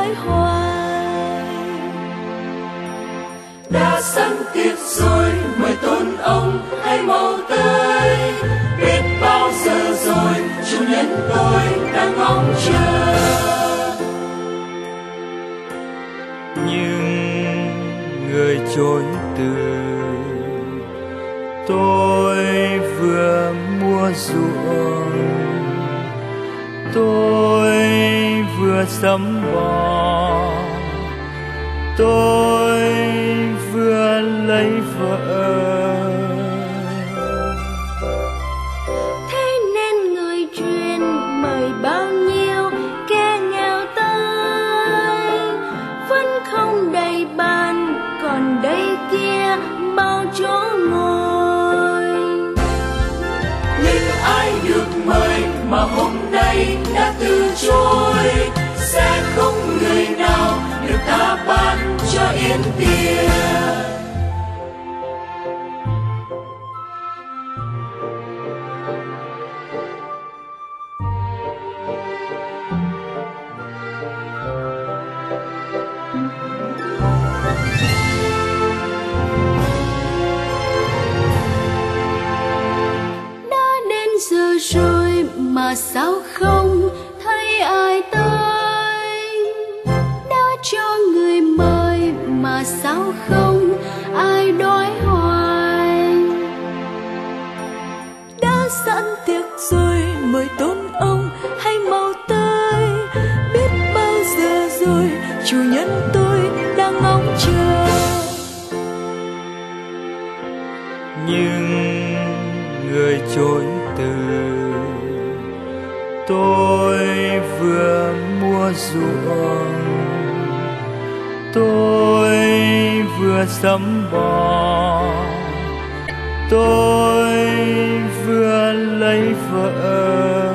đói hoài. Đã sẵn tiệc rồi, mời tôn ông hãy mau tới. Biết bao giờ rồi, chủ nhân tôi đang ngóng chờ. Nhưng người chối từ, tôi vừa mua ruộng, tôi vừa sắm bò, tôi vừa lấy vợ. Thế nên người truyền mời bao nhiêu kẻ nghèo tới, vẫn không đầy bàn, còn đây kia bao chỗ ngồi. Nhưng ai được mời mà hôm nay đã từ chối, sẽ không người nào được ta ban cho yên tiệc. Giờ rồi mà sao không thấy ai tới, đã cho người mời mà sao không ai đói hoài. Đã sẵn tiệc rồi, mời tôn ông hãy mau tới. Biết bao giờ rồi, chủ nhân tôi đang ngóng chờ. Nhưng người chối từ, tôi vừa mua ruộng, tôi vừa sắm bò, tôi vừa lấy vợ.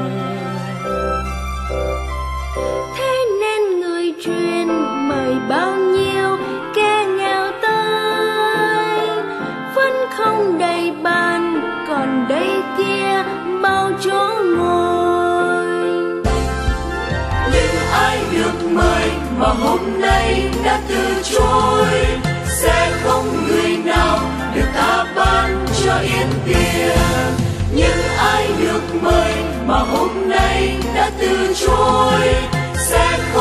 Thế nên người truyền mời bao nhiêu kẻ nghèo tới, vẫn không đầy bàn, còn đây kia bao chỗ ngồi. Nhưng ai được mời mà hôm nay đã từ chối, sẽ không người nào được ta ban cho yên tiệc. Nhưng ai được mời mà hôm nay đã từ chối, sẽ không